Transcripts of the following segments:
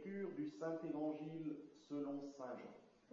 Lecture du Saint-Évangile selon saint Jean.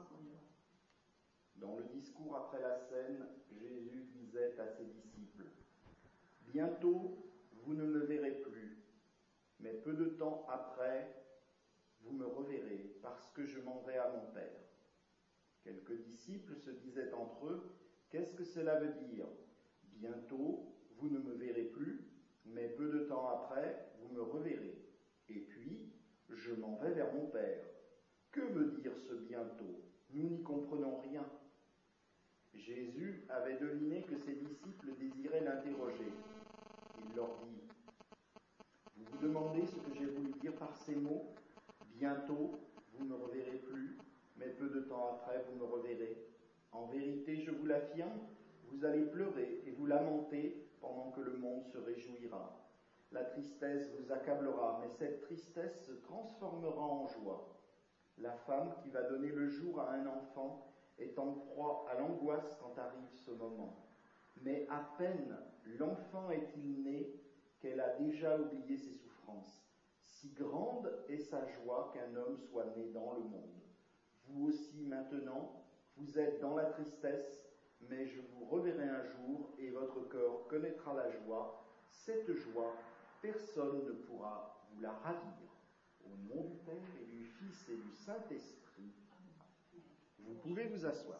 Dans le discours après la scène, Jésus disait à ses disciples : « Bientôt, vous ne me verrez plus, mais peu de temps après, vous me reverrez, parce que je m'en vais à mon Père. » Quelques disciples se disaient entre eux : « Qu'est-ce que cela veut dire ? Bientôt, vous ne me verrez plus, mais peu de temps après, vous me reverrez. Et puis, je m'en vais vers mon Père. Que veut dire ce bientôt ? Nous n'y comprenons rien. » Jésus avait deviné que ses disciples désiraient l'interroger. Il leur dit : « Vous vous demandez ce que j'ai voulu dire par ces mots ? Bientôt, vous ne me reverrez plus, mais peu de temps après, vous me reverrez. En vérité, je vous l'affirme, vous allez pleurer et vous lamenter pendant que le monde se réjouira. La tristesse vous accablera, mais cette tristesse se transformera en joie. La femme qui va donner le jour à un enfant est en proie à l'angoisse quand arrive ce moment. Mais à peine l'enfant est-il né qu'elle a déjà oublié ses souffrances. Si grande est sa joie qu'un homme soit né dans le monde. Vous aussi maintenant, vous êtes dans la tristesse, mais je vous reverrai un jour et votre cœur connaîtra la joie. Cette joie, personne ne pourra vous la ravir. Au nom du Père et du Fils et du Saint-Esprit, vous pouvez vous asseoir.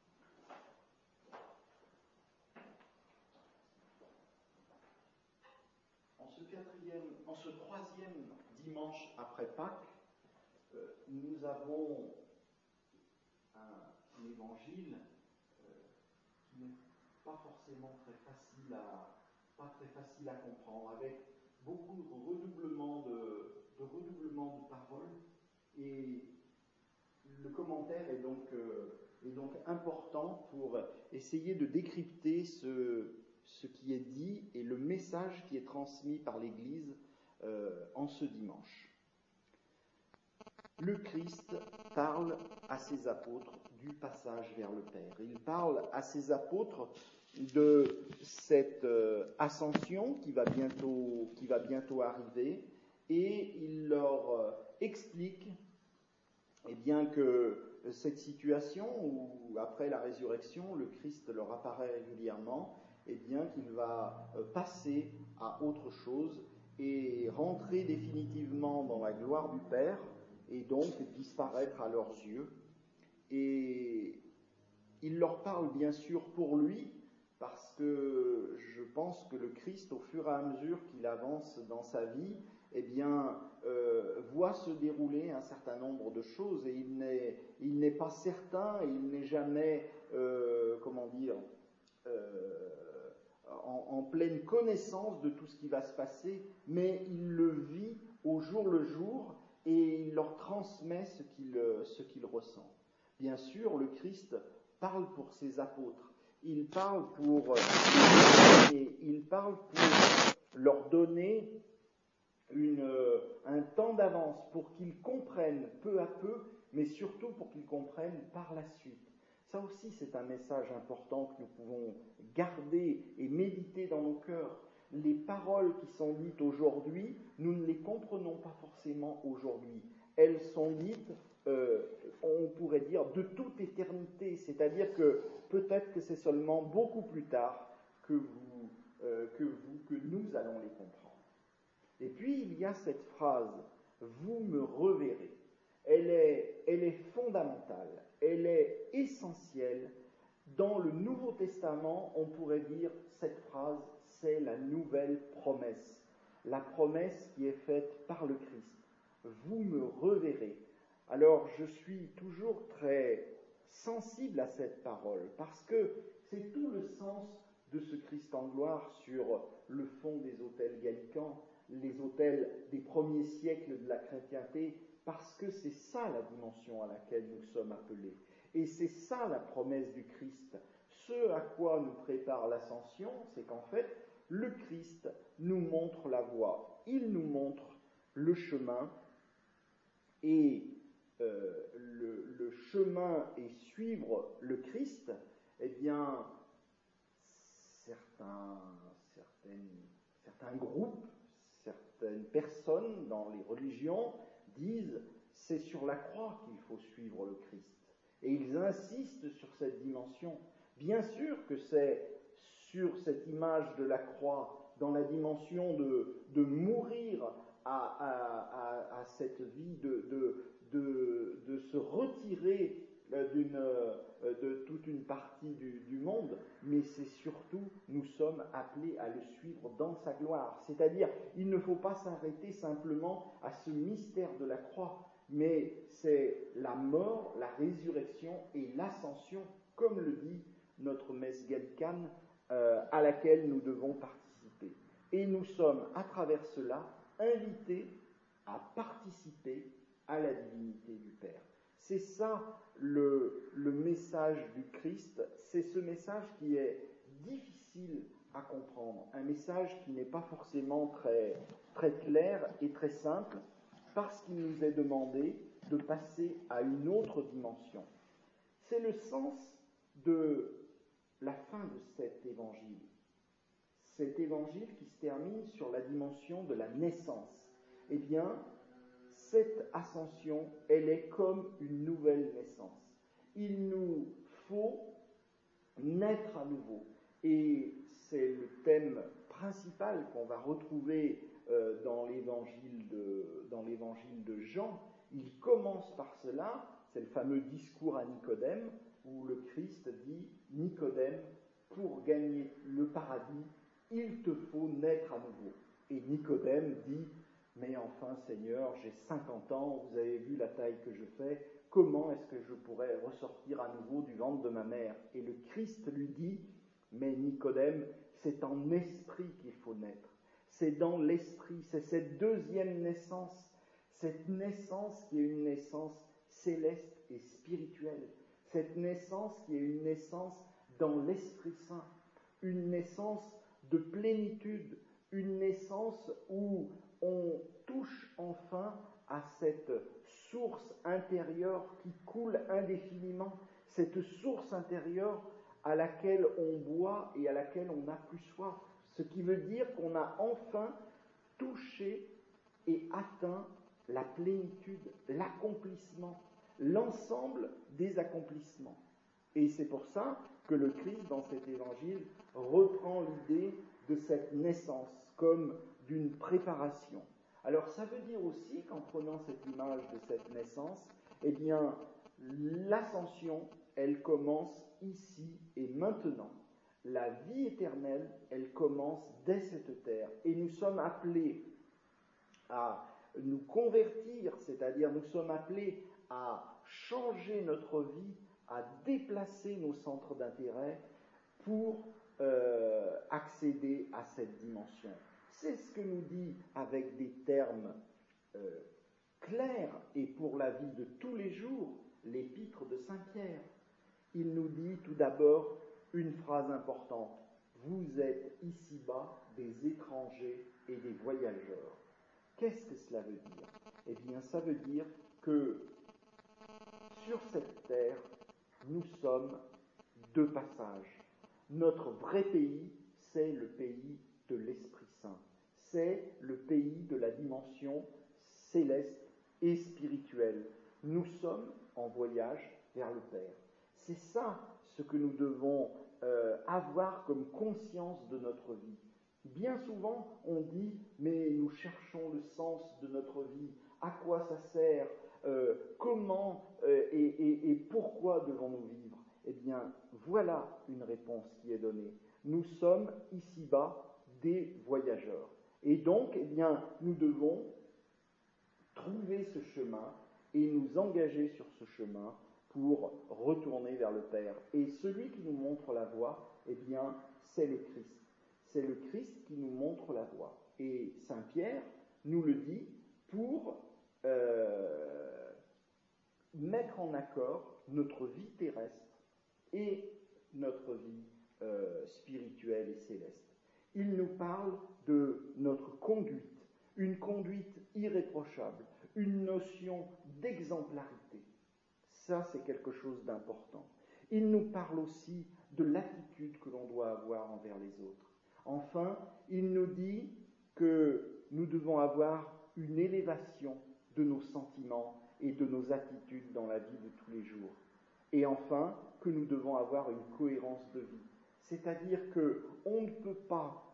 En ce troisième dimanche après Pâques, nous avons un évangile qui n'est pas forcément pas très facile à comprendre, avec beaucoup de redoublements de paroles, et le commentaire est donc important pour essayer de décrypter ce qui est dit et le message qui est transmis par l'Église en ce dimanche. Le Christ parle à ses apôtres du passage vers le Père. Il parle à ses apôtres de cette ascension qui va bientôt arriver, et il leur explique que cette situation où, après la résurrection, le Christ leur apparaît régulièrement, qu'il va passer à autre chose et rentrer définitivement dans la gloire du Père, et donc disparaître à leurs yeux. Et il leur parle bien sûr pour lui, parce que je pense que le Christ, au fur et à mesure qu'il avance dans sa vie, voit se dérouler un certain nombre de choses, et il n'est pas certain, et il n'est jamais, en pleine connaissance de tout ce qui va se passer, mais il le vit au jour le jour, et il leur transmet ce qu'il ressent. Bien sûr, le Christ parle pour ses apôtres. Il parle pour leur donner un temps d'avance pour qu'ils comprennent peu à peu, mais surtout pour qu'ils comprennent par la suite. Ça aussi, c'est un message important que nous pouvons garder et méditer dans nos cœurs. Les paroles qui sont dites aujourd'hui, nous ne les comprenons pas forcément aujourd'hui. Elles sont dites, on pourrait dire, de toute éternité. C'est-à-dire que peut-être que c'est seulement beaucoup plus tard que nous allons les comprendre. Et puis, il y a cette phrase « vous me reverrez ». Elle est fondamentale, elle est essentielle. Dans le Nouveau Testament, on pourrait dire cette phrase, c'est la nouvelle promesse. La promesse qui est faite par le Christ. Vous me reverrez. Alors, je suis toujours très sensible à cette parole, parce que c'est tout le sens de ce Christ en gloire sur le fond des autels gallicans, les autels des premiers siècles de la chrétienté, parce que c'est ça la dimension à laquelle nous sommes appelés. Et c'est ça la promesse du Christ. Ce à quoi nous prépare l'ascension, c'est qu'en fait, le Christ nous montre la voie. Il nous montre le chemin, et le chemin et suivre le Christ, certains groupes, certaines personnes dans les religions disent c'est sur la croix qu'il faut suivre le Christ. Et ils insistent sur cette dimension. Bien sûr que c'est sur cette image de la croix, dans la dimension de mourir à cette vie, de se retirer de toute une partie du monde, mais c'est surtout, nous sommes appelés à le suivre dans sa gloire. C'est-à-dire, il ne faut pas s'arrêter simplement à ce mystère de la croix, mais c'est la mort, la résurrection et l'ascension, comme le dit notre messe gallicane, à laquelle nous devons participer. Et nous sommes, à travers cela, invités à participer à la divinité du Père. C'est ça le message du Christ, c'est ce message qui est difficile à comprendre, un message qui n'est pas forcément très, très clair et très simple, parce qu'il nous est demandé de passer à une autre dimension. C'est le sens de la fin de cet évangile. Cet évangile qui se termine sur la dimension de la naissance. Eh bien, cette ascension, elle est comme une nouvelle naissance. Il nous faut naître à nouveau. Et c'est le thème principal qu'on va retrouver dans l'évangile de Jean. Il commence par cela, c'est le fameux discours à Nicodème, où le Christ dit « Nicodème, pour gagner le paradis, il te faut naître à nouveau. » Et Nicodème dit « Mais enfin, Seigneur, j'ai 50 ans, vous avez vu la taille que je fais, comment est-ce que je pourrais ressortir à nouveau du ventre de ma mère ?» Et le Christ lui dit « Mais Nicodème, c'est en esprit qu'il faut naître. C'est dans l'esprit, c'est cette deuxième naissance, cette naissance qui est une naissance céleste et spirituelle, cette naissance qui est une naissance dans l'Esprit Saint, une naissance de plénitude, une naissance où on touche enfin à cette source intérieure qui coule indéfiniment, cette source intérieure à laquelle on boit et à laquelle on n'a plus soif. Ce qui veut dire qu'on a enfin touché et atteint la plénitude, l'accomplissement, l'ensemble des accomplissements. Et c'est pour ça que le Christ, dans cet évangile, reprend l'idée de cette naissance comme d'une préparation. Alors ça veut dire aussi qu'en prenant cette image de cette naissance, eh bien, l'ascension, elle commence ici et maintenant. La vie éternelle, elle commence dès cette terre. Et nous sommes appelés à nous convertir, c'est-à-dire nous sommes appelés à changer notre vie, à déplacer nos centres d'intérêt pour accéder à cette dimension. C'est ce que nous dit avec des termes clairs et pour la vie de tous les jours l'épître de Saint Pierre. Il nous dit tout d'abord une phrase importante. Vous êtes ici-bas des étrangers et des voyageurs. Qu'est-ce que cela veut dire ? Eh bien, ça veut dire que sur cette terre, nous sommes de passage. Notre vrai pays, c'est le pays de l'Esprit Saint. C'est le pays de la dimension céleste et spirituelle. Nous sommes en voyage vers le Père. C'est ça ce que nous devons avoir comme conscience de notre vie. Bien souvent, on dit « mais nous cherchons le sens de notre vie, à quoi ça sert, comment et pourquoi devons-nous vivre ?» Eh bien, voilà une réponse qui est donnée. Nous sommes ici-bas des voyageurs. Et donc, eh bien, nous devons trouver ce chemin et nous engager sur ce chemin pour retourner vers le Père. Et celui qui nous montre la voie, eh bien, c'est le Christ. C'est le Christ qui nous montre la voie. Et Saint Pierre nous le dit pour mettre en accord notre vie terrestre et notre vie spirituelle et céleste. Il nous parle de notre conduite, une conduite irréprochable, une notion d'exemplarité. Ça, c'est quelque chose d'important. Il nous parle aussi de l'attitude que l'on doit avoir envers les autres. Enfin, il nous dit que nous devons avoir une élévation de nos sentiments et de nos attitudes dans la vie de tous les jours. Et enfin, que nous devons avoir une cohérence de vie. C'est-à-dire qu'on ne peut pas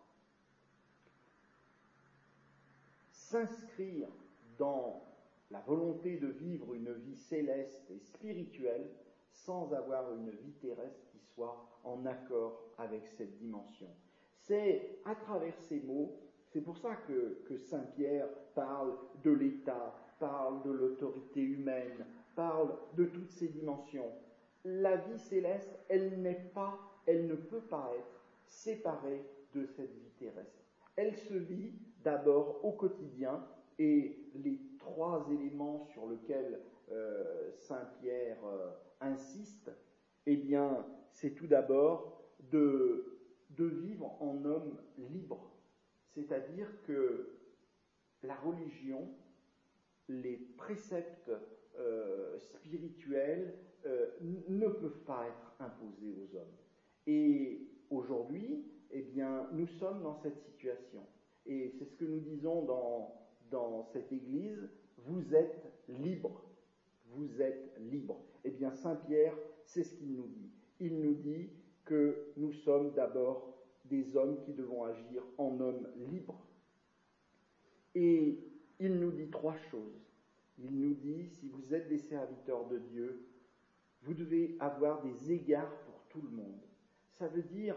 s'inscrire dans la volonté de vivre une vie céleste et spirituelle sans avoir une vie terrestre qui soit en accord avec cette dimension. C'est à travers ces mots, c'est pour ça que Saint Pierre parle de l'État, parle de l'autorité humaine, parle de toutes ces dimensions. La vie céleste, elle ne peut pas être séparée de cette vie terrestre. Elle se vit d'abord au quotidien, et les trois éléments sur lesquels Saint Pierre insiste, eh bien, c'est tout d'abord de vivre en homme libre. C'est-à-dire que la religion, les préceptes spirituels ne peuvent pas être imposés aux hommes. Et aujourd'hui, eh bien, nous sommes dans cette situation. Et c'est ce que nous disons dans cette Église, vous êtes libre. Vous êtes libre. Eh bien, Saint Pierre, c'est ce qu'il nous dit. Il nous dit que nous sommes d'abord des hommes qui devons agir en hommes libres. Et il nous dit trois choses. Il nous dit, si vous êtes des serviteurs de Dieu, vous devez avoir des égards pour tout le monde. Ça veut dire,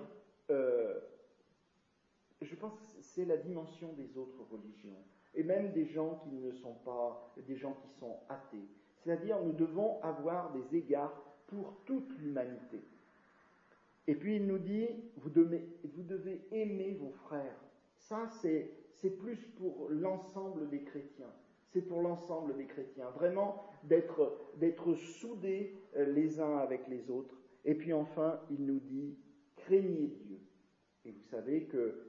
je pense que c'est la dimension des autres religions, et même des gens qui ne sont pas, des gens qui sont athées. C'est-à-dire, nous devons avoir des égards pour toute l'humanité. Et puis il nous dit, vous devez aimer vos frères. Ça, c'est plus pour l'ensemble des chrétiens. C'est pour l'ensemble des chrétiens. Vraiment, d'être soudés les uns avec les autres. Et puis enfin, il nous dit, craignez Dieu. Et vous savez que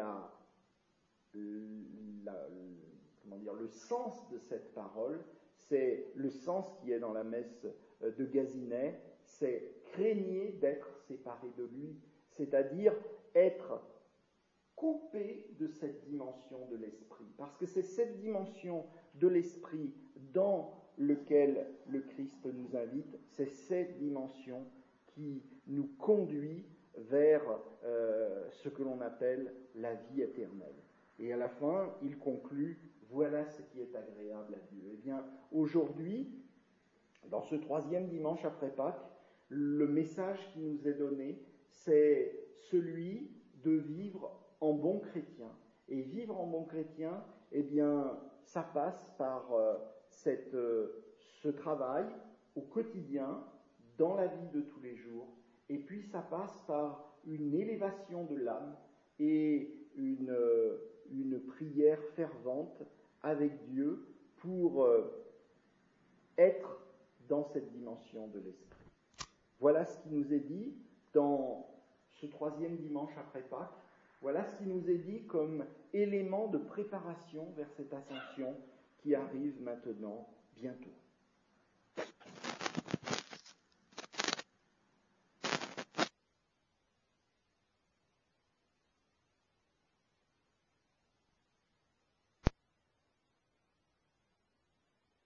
le sens de cette parole, c'est le sens qui est dans la messe de Gazinet, c'est craignez d'être séparé de lui, c'est-à-dire être coupé de cette dimension de l'esprit. Parce que c'est cette dimension de l'esprit dans laquelle le Christ nous invite, c'est cette dimension qui nous conduit vers ce que l'on appelle la vie éternelle. Et à la fin, il conclut, voilà ce qui est agréable à Dieu. Eh bien, aujourd'hui, dans ce troisième dimanche après Pâques, le message qui nous est donné, c'est celui de vivre en bon chrétien. Et vivre en bon chrétien, eh bien, ça passe par ce travail au quotidien, dans la vie de tous les jours, et puis ça passe par une élévation de l'âme et une prière fervente avec Dieu pour être dans cette dimension de l'esprit. Voilà ce qui nous est dit dans ce troisième dimanche après Pâques. Voilà ce qui nous est dit comme élément de préparation vers cette ascension qui arrive maintenant bientôt.